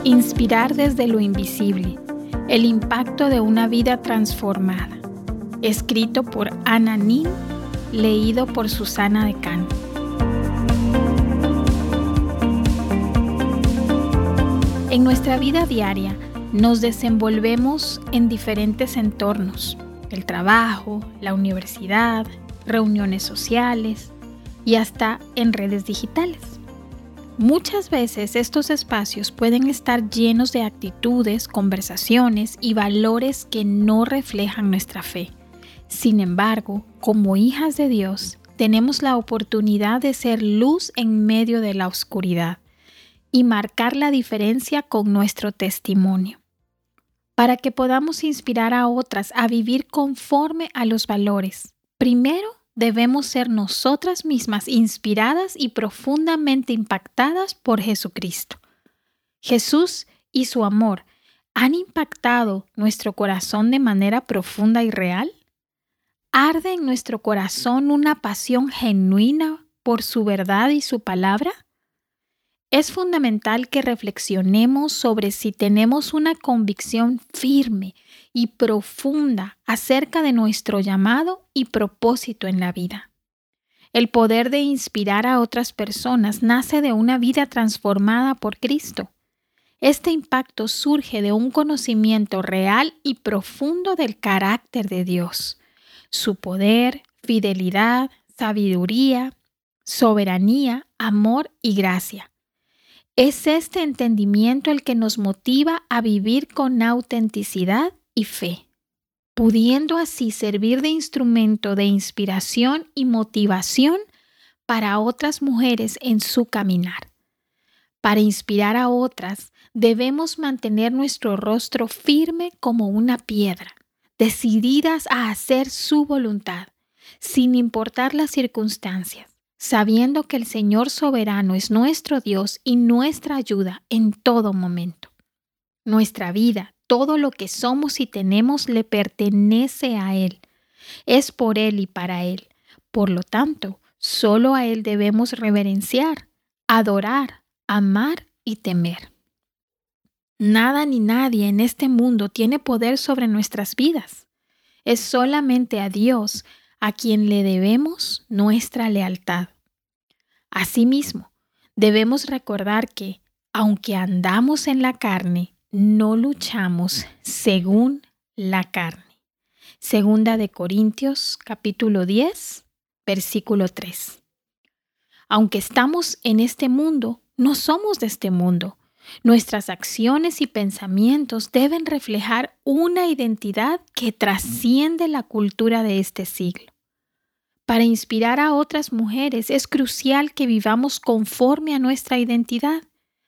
Inspirar desde lo invisible. El impacto de una vida transformada. Escrito por Anna Nin, leído por Susana Decano. En nuestra vida diaria nos desenvolvemos en diferentes entornos: el trabajo, la universidad, reuniones sociales y hasta en redes digitales. Muchas veces estos espacios pueden estar llenos de actitudes, conversaciones y valores que no reflejan nuestra fe. Sin embargo, como hijas de Dios, tenemos la oportunidad de ser luz en medio de la oscuridad y marcar la diferencia con nuestro testimonio, para que podamos inspirar a otras a vivir conforme a los valores. Primero, debemos ser nosotras mismas inspiradas y profundamente impactadas por Jesucristo. Jesús y su amor han impactado nuestro corazón de manera profunda y real. ¿Arde en nuestro corazón una pasión genuina por su verdad y su palabra? Es fundamental que reflexionemos sobre si tenemos una convicción firme y profunda acerca de nuestro llamado y propósito en la vida. El poder de inspirar a otras personas nace de una vida transformada por Cristo. Este impacto surge de un conocimiento real y profundo del carácter de Dios, su poder, fidelidad, sabiduría, soberanía, amor y gracia. Es este entendimiento el que nos motiva a vivir con autenticidad y fe, pudiendo así servir de instrumento de inspiración y motivación para otras mujeres en su caminar. Para inspirar a otras, debemos mantener nuestro rostro firme como una piedra, decididas a hacer su voluntad, sin importar las circunstancias, sabiendo que el Señor soberano es nuestro Dios y nuestra ayuda en todo momento. Nuestra vida, todo lo que somos y tenemos, le pertenece a Él. Es por Él y para Él. Por lo tanto, solo a Él debemos reverenciar, adorar, amar y temer. Nada ni nadie en este mundo tiene poder sobre nuestras vidas. Es solamente a Dios a quien le debemos nuestra lealtad. Asimismo, debemos recordar que, aunque andamos en la carne, no luchamos según la carne. Segunda de Corintios, capítulo 10, versículo 3. Aunque estamos en este mundo, no somos de este mundo. Nuestras acciones y pensamientos deben reflejar una identidad que trasciende la cultura de este siglo. Para inspirar a otras mujeres es crucial que vivamos conforme a nuestra identidad.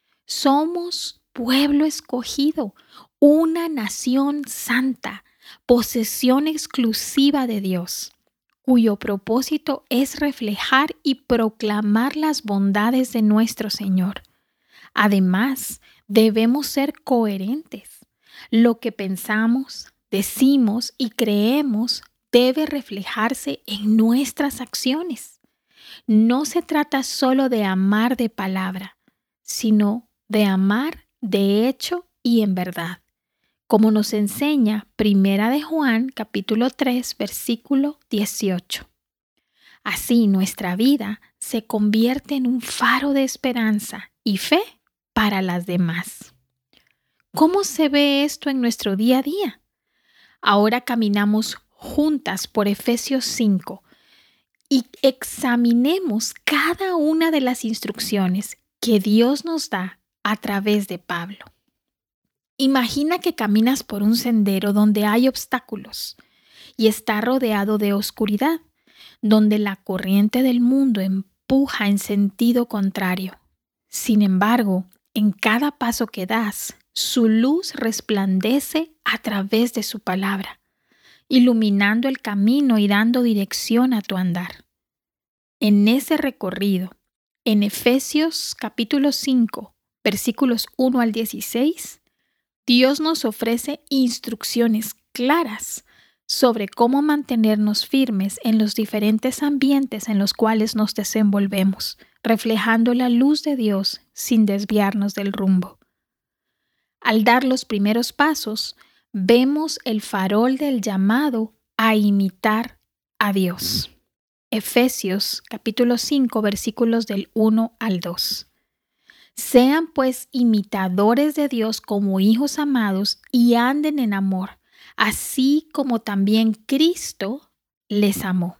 Somos pueblo escogido, una nación santa, posesión exclusiva de Dios, cuyo propósito es reflejar y proclamar las bondades de nuestro Señor. Además, debemos ser coherentes. Lo que pensamos, decimos y creemos debe reflejarse en nuestras acciones. No se trata solo de amar de palabra, sino de amar de hecho y en verdad, como nos enseña Primera de Juan, capítulo 3, versículo 18. Así nuestra vida se convierte en un faro de esperanza y fe para las demás. ¿Cómo se ve esto en nuestro día a día? Ahora caminamos juntas por Efesios 5 y examinemos cada una de las instrucciones que Dios nos da a través de Pablo. Imagina que caminas por un sendero donde hay obstáculos y está rodeado de oscuridad, donde la corriente del mundo empuja en sentido contrario. Sin embargo, en cada paso que das, su luz resplandece a través de su palabra, iluminando el camino y dando dirección a tu andar. En ese recorrido, en Efesios capítulo 5, versículos 1 al 16, Dios nos ofrece instrucciones claras sobre cómo mantenernos firmes en los diferentes ambientes en los cuales nos desenvolvemos, reflejando la luz de Dios sin desviarnos del rumbo. Al dar los primeros pasos, vemos el farol del llamado a imitar a Dios. Efesios capítulo 5, versículos del 1 al 2. Sean pues imitadores de Dios como hijos amados y anden en amor, así como también Cristo les amó.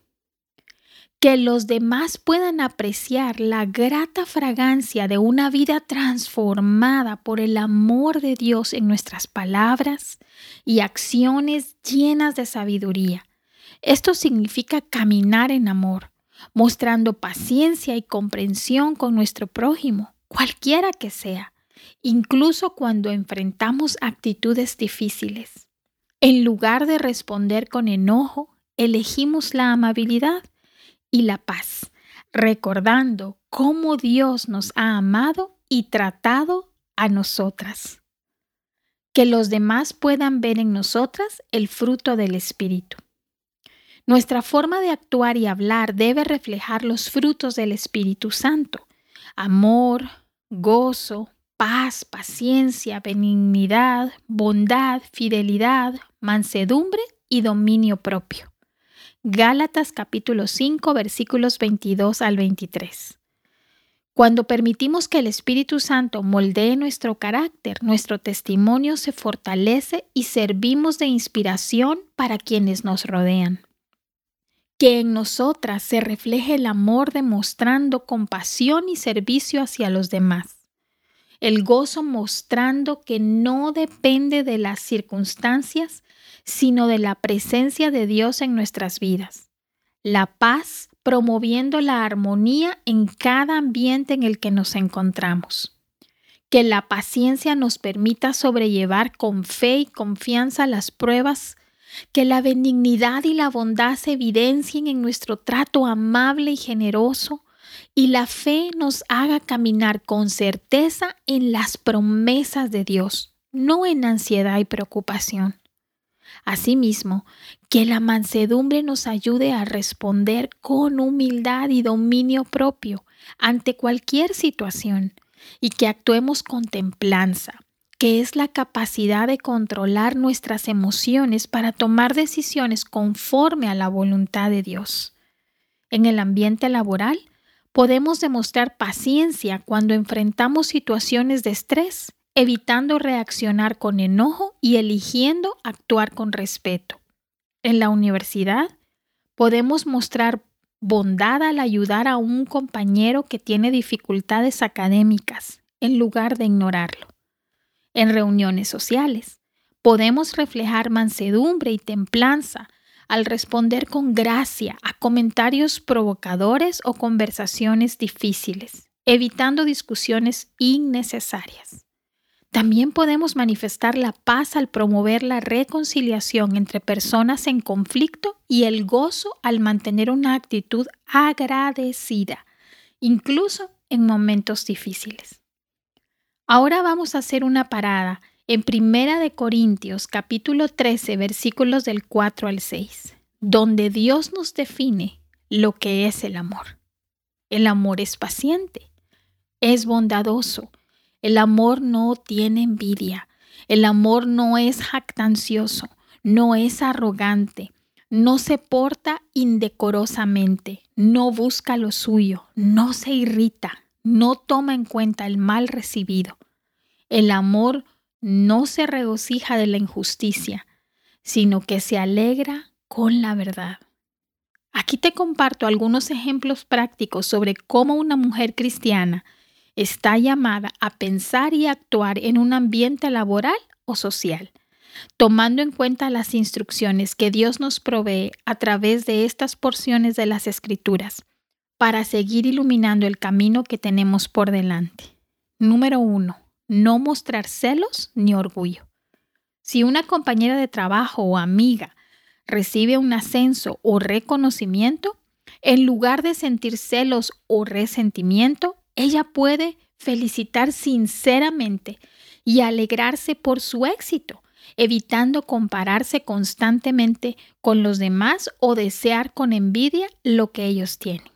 Que los demás puedan apreciar la grata fragancia de una vida transformada por el amor de Dios en nuestras palabras y acciones llenas de sabiduría. Esto significa caminar en amor, mostrando paciencia y comprensión con nuestro prójimo, cualquiera que sea, incluso cuando enfrentamos actitudes difíciles. En lugar de responder con enojo, elegimos la amabilidad y la paz, recordando cómo Dios nos ha amado y tratado a nosotras. Que los demás puedan ver en nosotras el fruto del Espíritu. Nuestra forma de actuar y hablar debe reflejar los frutos del Espíritu Santo: amor, gozo, paz, paciencia, benignidad, bondad, fidelidad, mansedumbre y dominio propio. Gálatas capítulo 5, versículos 22 al 23. Cuando permitimos que el Espíritu Santo moldee nuestro carácter, nuestro testimonio se fortalece y servimos de inspiración para quienes nos rodean. Que en nosotras se refleje el amor demostrando compasión y servicio hacia los demás. El gozo mostrando que no depende de las circunstancias, sino de la presencia de Dios en nuestras vidas. La paz promoviendo la armonía en cada ambiente en el que nos encontramos. Que la paciencia nos permita sobrellevar con fe y confianza las pruebas. Que la benignidad y la bondad se evidencien en nuestro trato amable y generoso. Y la fe nos haga caminar con certeza en las promesas de Dios, no en ansiedad y preocupación. Asimismo, que la mansedumbre nos ayude a responder con humildad y dominio propio ante cualquier situación y que actuemos con templanza, que es la capacidad de controlar nuestras emociones para tomar decisiones conforme a la voluntad de Dios. En el ambiente laboral, podemos demostrar paciencia cuando enfrentamos situaciones de estrés, evitando reaccionar con enojo y eligiendo actuar con respeto. En la universidad, podemos mostrar bondad al ayudar a un compañero que tiene dificultades académicas, en lugar de ignorarlo. En reuniones sociales, podemos reflejar mansedumbre y templanza al responder con gracia a comentarios provocadores o conversaciones difíciles, evitando discusiones innecesarias. También podemos manifestar la paz al promover la reconciliación entre personas en conflicto y el gozo al mantener una actitud agradecida, incluso en momentos difíciles. Ahora vamos a hacer una parada en 1 Corintios capítulo 13, versículos del 4 al 6, donde Dios nos define lo que es el amor. El amor es paciente, es bondadoso. El amor no tiene envidia, el amor no es jactancioso, no es arrogante, no se porta indecorosamente, no busca lo suyo, no se irrita, no toma en cuenta el mal recibido. El amor no se regocija de la injusticia, sino que se alegra con la verdad. Aquí te comparto algunos ejemplos prácticos sobre cómo una mujer cristiana está llamada a pensar y actuar en un ambiente laboral o social, tomando en cuenta las instrucciones que Dios nos provee a través de estas porciones de las Escrituras para seguir iluminando el camino que tenemos por delante. Número 1. No mostrar celos ni orgullo. Si una compañera de trabajo o amiga recibe un ascenso o reconocimiento, en lugar de sentir celos o resentimiento, ella puede felicitar sinceramente y alegrarse por su éxito, evitando compararse constantemente con los demás o desear con envidia lo que ellos tienen.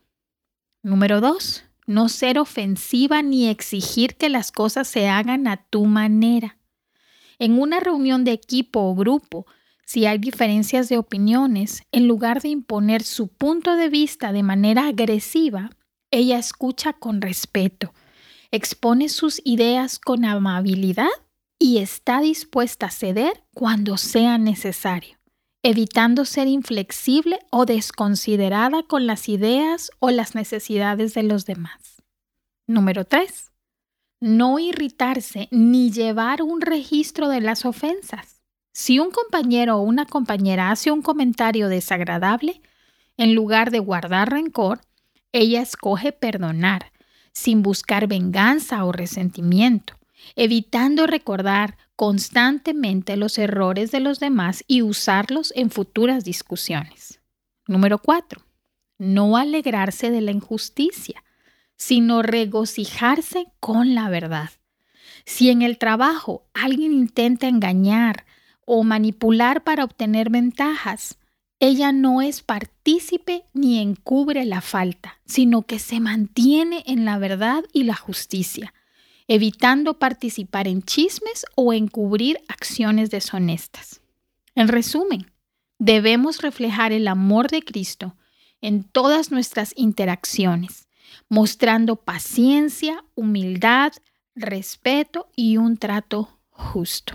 Número 2. No ser ofensiva ni exigir que las cosas se hagan a tu manera. En una reunión de equipo o grupo, si hay diferencias de opiniones, en lugar de imponer su punto de vista de manera agresiva, ella escucha con respeto, expone sus ideas con amabilidad y está dispuesta a ceder cuando sea necesario, evitando ser inflexible o desconsiderada con las ideas o las necesidades de los demás. Número 3. No irritarse ni llevar un registro de las ofensas. Si un compañero o una compañera hace un comentario desagradable, en lugar de guardar rencor, ella escoge perdonar, sin buscar venganza o resentimiento, evitando recordar constantemente los errores de los demás y usarlos en futuras discusiones. Número 4. No alegrarse de la injusticia, sino regocijarse con la verdad. Si en el trabajo alguien intenta engañar o manipular para obtener ventajas, ella no es partícipe ni encubre la falta, sino que se mantiene en la verdad y la justicia, evitando participar en chismes o encubrir acciones deshonestas. En resumen, debemos reflejar el amor de Cristo en todas nuestras interacciones, mostrando paciencia, humildad, respeto y un trato justo.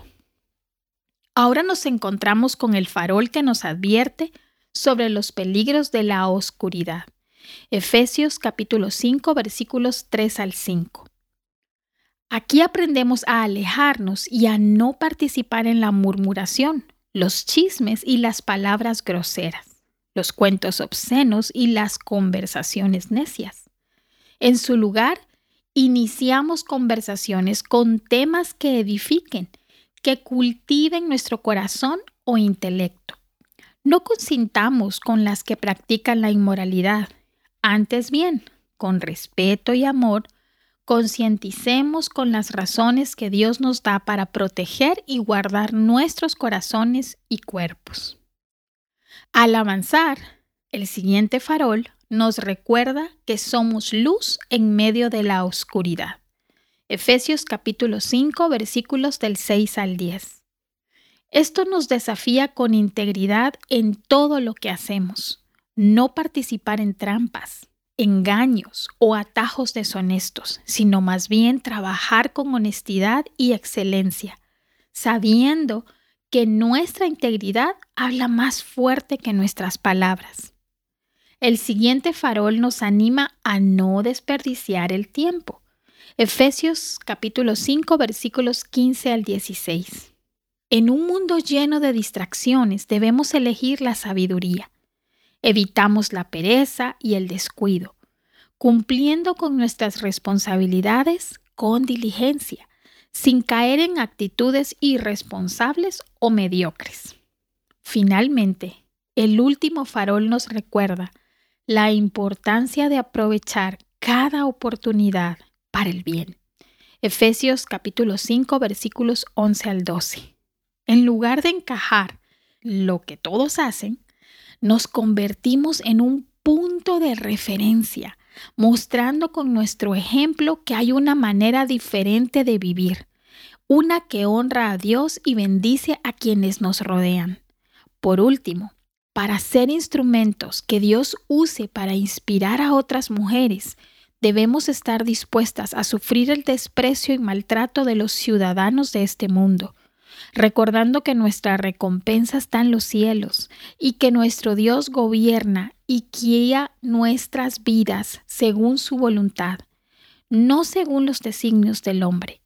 Ahora nos encontramos con el farol que nos advierte sobre los peligros de la oscuridad. Efesios capítulo 5, versículos 3 al 5. Aquí aprendemos a alejarnos y a no participar en la murmuración, los chismes y las palabras groseras, los cuentos obscenos y las conversaciones necias. En su lugar, iniciamos conversaciones con temas que edifiquen, que cultiven nuestro corazón o intelecto. No consintamos con las que practican la inmoralidad. Antes bien, con respeto y amor, concienticemos con las razones que Dios nos da para proteger y guardar nuestros corazones y cuerpos. Al avanzar, el siguiente farol nos recuerda que somos luz en medio de la oscuridad. Efesios capítulo 5, versículos del 6 al 10. Esto nos desafía con integridad en todo lo que hacemos. No participar en trampas, engaños o atajos deshonestos, sino más bien trabajar con honestidad y excelencia, sabiendo que nuestra integridad habla más fuerte que nuestras palabras. El siguiente farol nos anima a no desperdiciar el tiempo. Efesios capítulo 5, versículos 15 al 16. En un mundo lleno de distracciones debemos elegir la sabiduría. Evitamos la pereza y el descuido, cumpliendo con nuestras responsabilidades con diligencia, sin caer en actitudes irresponsables o mediocres. Finalmente, el último farol nos recuerda la importancia de aprovechar cada oportunidad para el bien. Efesios capítulo 5, versículos 11 al 12. En lugar de encajar lo que todos hacen, nos convertimos en un punto de referencia, mostrando con nuestro ejemplo que hay una manera diferente de vivir, una que honra a Dios y bendice a quienes nos rodean. Por último, para ser instrumentos que Dios use para inspirar a otras mujeres, debemos estar dispuestas a sufrir el desprecio y maltrato de los ciudadanos de este mundo, recordando que nuestra recompensa está en los cielos y que nuestro Dios gobierna y guía nuestras vidas según su voluntad, no según los designios del hombre.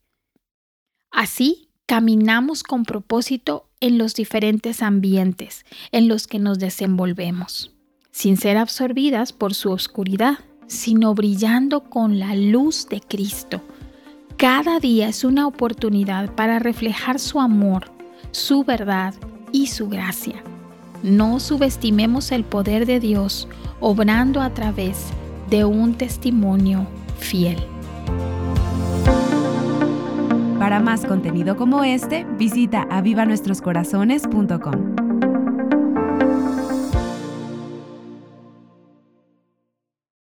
Así, caminamos con propósito en los diferentes ambientes en los que nos desenvolvemos, sin ser absorbidas por su oscuridad, sino brillando con la luz de Cristo. Cada día es una oportunidad para reflejar su amor, su verdad y su gracia. No subestimemos el poder de Dios obrando a través de un testimonio fiel. Para más contenido como este, visita avivanuestroscorazones.com.